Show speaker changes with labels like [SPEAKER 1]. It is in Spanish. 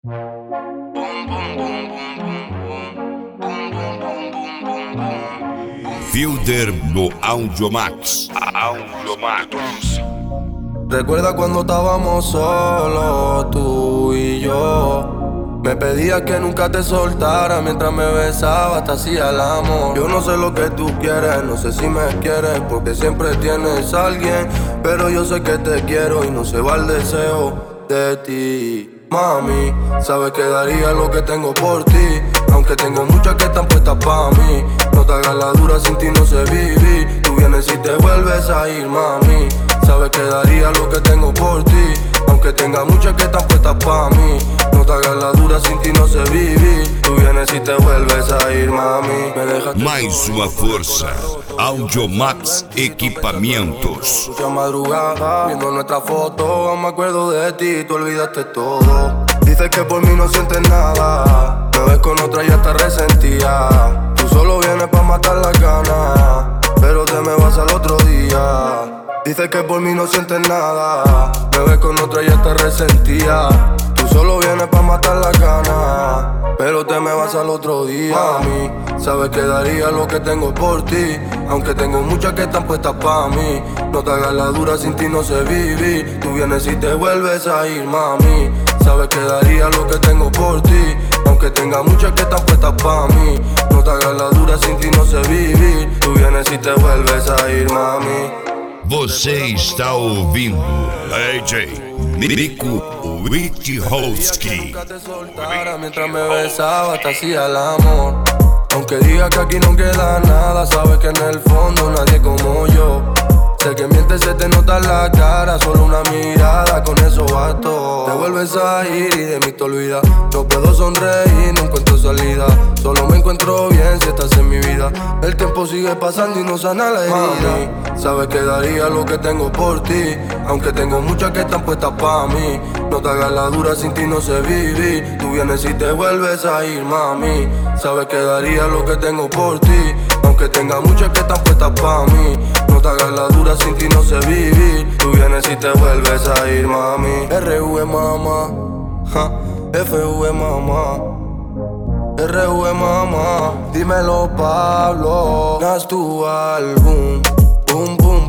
[SPEAKER 1] Fielder no Audiomax.
[SPEAKER 2] Recuerda cuando estábamos solos, tú y yo. Me pedías que nunca te soltara mientras me besabas, te hacía el amor. Yo no sé lo que tú quieres, no sé si me quieres, porque siempre tienes a alguien. Pero yo sé que te quiero y no se va el deseo de ti. Mami, sabes que daría lo que tengo por ti, aunque tengo muchas que están puestas pa' mí. No te hagas la dura, sin ti no sé vivir. Tú vienes y te vuelves a ir, mami. Sabes que daría lo que tengo por ti, aunque tenga muchas que están puestas pa' mí. No te hagas la dura, sin ti no sé vivir. Tú vienes y te vuelves a ir, mami. Me dejaste
[SPEAKER 1] Mais uma força. Audiomax Equipamentos.
[SPEAKER 2] mucha madrugada, viendo nuestra foto, me acuerdo de ti, tú olvidaste todo. Dices que por mí no sientes nada, me ves con otra y ya estás resentida. Tú solo vienes pa' matar las ganas, pero te me vas al otro día. Dices que por mí no sientes nada, me ves con otra y ya estás resentida. Tú solo vienes pa' matar las ganas, pero te me vas al otro día. Mami, sabes que daría lo que tengo por ti, aunque tengo muchas que están puestas pa' mí. No te hagas la dura, sin ti no sé vivir. Tú vienes y te vuelves a ir, mami. Sabes que daría lo que tengo por ti, aunque tenga muchas que están puestas pa' mí. No te hagas la dura, sin ti no sé vivir. Tú vienes y te vuelves a ir, mami.
[SPEAKER 1] Você está ouvindo AJ Nico Witchowski.
[SPEAKER 2] Nunca te soltara mientras me besaba, te hacía el amor. Aunque diga que aquí no queda nada, sabes que en el fondo nadie como yo. Sé que mientes, se te nota en la cara, solo una mirada, con eso basto. Te vuelves a ir y de mí te olvidas. No puedo sonreír, no encuentro salida. Solo me encuentro bien si estás en mi vida. El tiempo sigue pasando y no sana la herida. Mami, sabes que daría lo que tengo por ti, aunque tengo muchas que están puestas pa' mí. No te hagas la dura, sin ti no sé vivir. Tú vienes y te vuelves a ir, mami. Sabes que daría lo que tengo por ti, aunque tenga muchas que están puestas pa' mí. No te hagas la dura, sin ti no sé vivir. Tú vienes y te vuelves a ir, mami. RV mamá, ja, FV mamá, RV mamá. Dímelo Pablo, haz tu álbum, boom boom.